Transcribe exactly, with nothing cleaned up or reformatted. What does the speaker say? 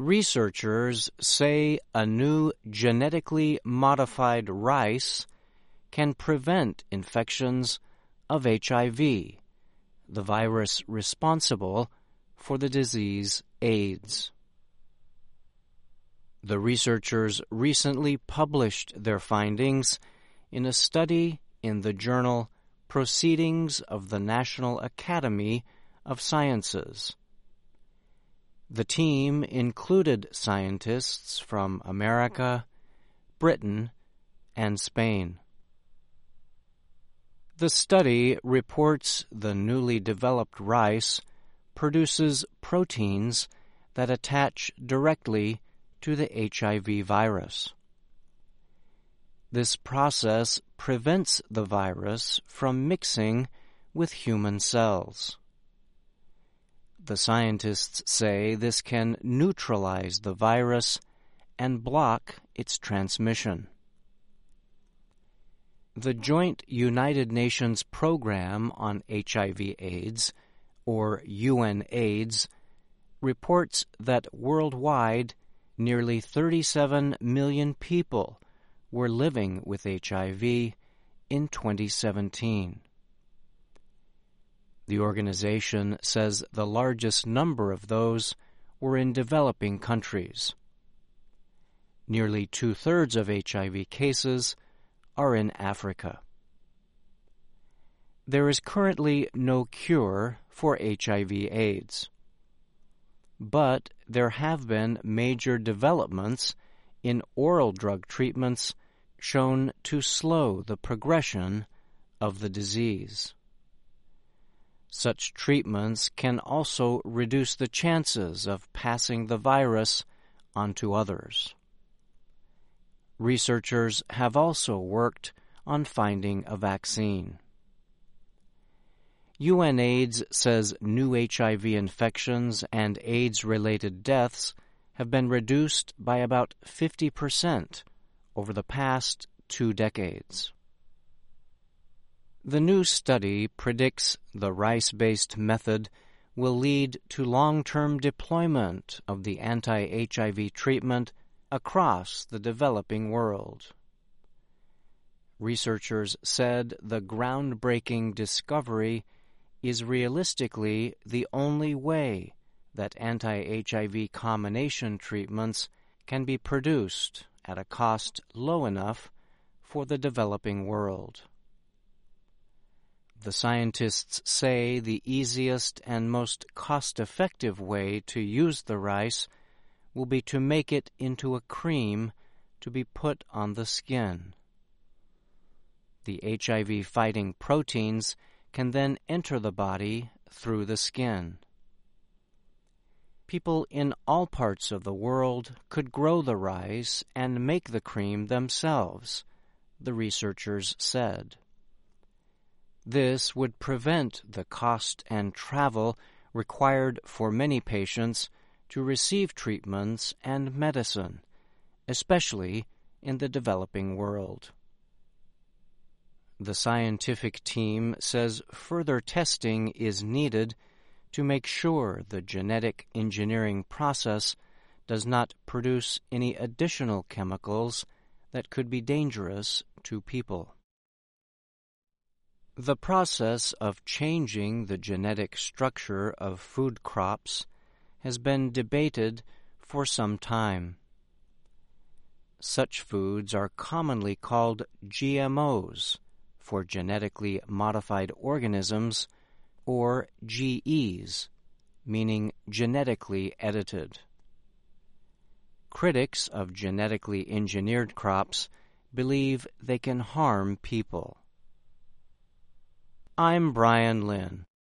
Researchers say a new genetically modified rice can prevent infections of H I V, the virus responsible for the disease AIDS. The researchers recently published their findings in a study in the journal Proceedings of the National Academy of Sciences. The team included scientists from America, Britain, and Spain. The study reports the newly developed rice produces proteins that attach directly to the H I V virus. This process prevents the virus from mixing with human cells. The scientists say this can neutralize the virus and block its transmission. The Joint United Nations Program on H I V AIDS, or UNAIDS, reports that worldwide nearly thirty-seven million people were living with H I V in twenty seventeen. The organization says the largest number of those were in developing countries. Nearly two-thirds of H I V cases are in Africa. There is currently no cure for H I V AIDS, but there have been major developments in oral drug treatments shown to slow the progression of the disease. Such treatments can also reduce the chances of passing the virus onto others. Researchers have also worked on finding a vaccine. UNAIDS says new H I V infections and AIDS-related deaths have been reduced by about fifty percent over the past two decades. The new study predicts the rice-based method will lead to long-term deployment of the anti-H I V treatment across the developing world. Researchers said the groundbreaking discovery is realistically the only way that anti-H I V combination treatments can be produced at a cost low enough for the developing world. The scientists say the easiest and most cost-effective way to use the rice will be to make it into a cream to be put on the skin. The H I V-fighting proteins can then enter the body through the skin. People in all parts of the world could grow the rice and make the cream themselves, the researchers said. This would prevent the cost and travel required for many patients to receive treatments and medicine, especially in the developing world. The scientific team says further testing is needed to make sure the genetic engineering process does not produce any additional chemicals that could be dangerous to people. The process of changing the genetic structure of food crops has been debated for some time. Such foods are commonly called G M Os, for genetically modified organisms, or G Es, meaning genetically edited. Critics of genetically engineered crops believe they can harm people. I'm Brian Lynn.